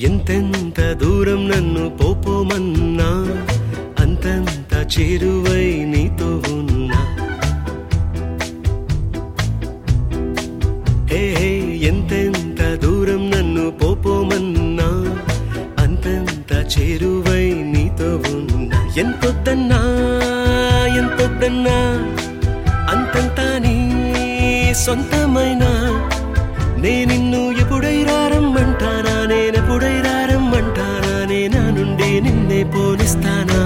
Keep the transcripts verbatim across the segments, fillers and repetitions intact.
ఎంతెంత దూరం నన్ను పోపోమన్నా అంతంత చేరువై నీతో ఉన్నా. హే ఎంతెంత దూరం నన్ను పోపోమన్నా అంతంత చేరువై నీతో ఉన్నా. ఎంతొద్దన్నా ఎంతొద్దన్నా అంతంతా నీ సొంతమైనా నే నిన్ను ఎప్పుడైనా రమ్మంటానా, నేనెప్పుడైనా రమ్మంటానా, నే నా నుండి నిన్నే పోనిస్తానా.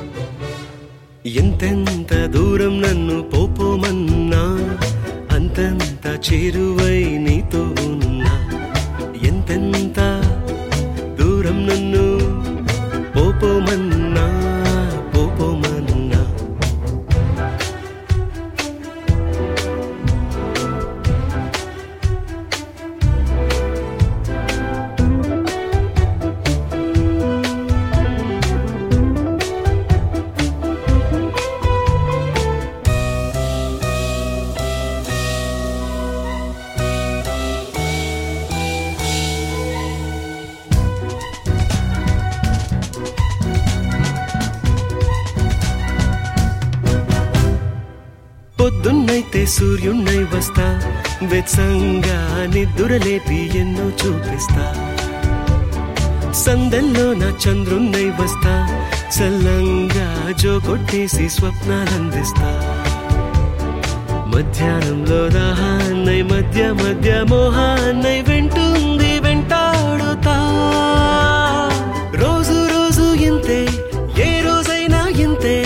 ఎంతెంత దూరం నన్ను పోపోమన్నా అంతంత చేరువై నీతో ఉన్నా. ఎంతెంత దూరం నన్ను పోపోమన్నా పోపోమన్నా. పొద్దున్నైతే సూర్యున్నై వస్తా, వెచ్చంగా నిద్దురలేపి ఎన్నో చూపిస్తా. సందల్లో నా చంద్రున్నై వస్తా, చల్లంగా జో కొట్టేసి స్వప్నాలందిస్తా. మధ్యాహ్నంలో దాహాన్నై మధ్య మధ్య మోహాన్నై వెంటుంది వెంటాడుతా. రోజు రోజు ఇంతే, ఏ రోజైనా ఇంతే,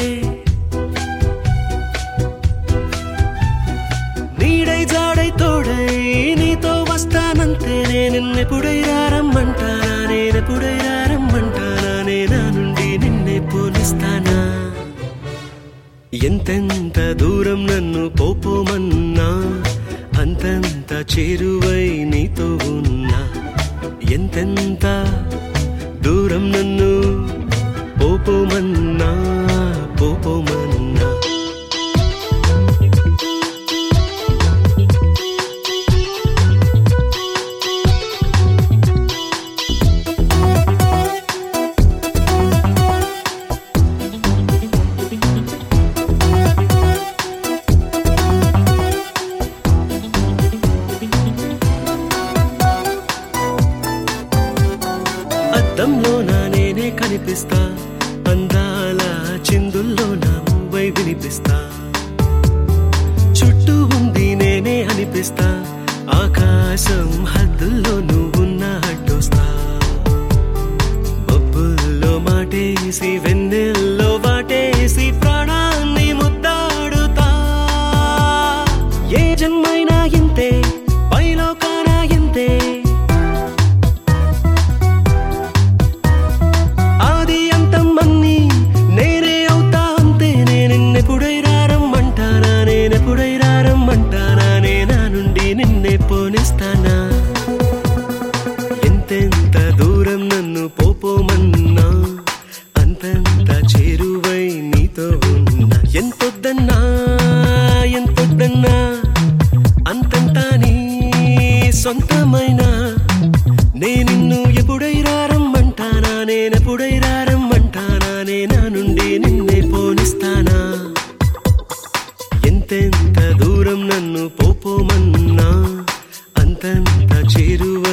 నీడై జాడై తోడై నీతో వస్తానంతే. నేనెప్పుడైనా రమ్మంటానా, నేనెప్పుడైనా రమ్మంటానా, నే నా నుండి నిన్నే పోనిస్తానా. ఎంతెంత దూరం నన్ను పోపోమన్నా అంతంత చేరువై నీతో ఉన్నా. ఎంతెంత దూరం నన్ను పోపోమన్నా పోపోమన్నా. అద్దంలో నా నేనే కనిపిస్తా, అందాల చిందుల్లో నా మువ్వై వినిపిస్తా. చుట్టూ ఉంది నేనే అనిపిస్తా, ఆకాశం హద్దుల్లో నువ్వున్న అడ్డొస్తా. మబ్బుల్లో మాటేసి వెన్నెల్లో వాటేసి ప్రాణాన్ని ముద్దాడుతా. ఏ జన్మైనా ఇంతే, పైలోకానా ఇంతే, నేనే అవుతా అంతే. నేనెప్పుడైనా రమ్మంటానా, నేనెప్పుడైనా రమ్మంటానా, నే నా నుండి నిన్నే పోనిస్తానా. ఎంతెంత దూరం నన్ను పోపోమన్నా అంతంత చేరువై నీతో ఉన్నా. ఎంతొద్దన్నా ఎంతొద్దన్నా అంతంతా నీ సొంతమైనా నే నిన్ను ఎప్పుడైనా రమ్మంటానా, నేనెప్పుడైనా రమ్మంటానా, నే నా నుండి నిన్నే పోనిస్తానా. ఎంతెంత దూరం నన్ను పోపోమన్నా అంతంత చేరువ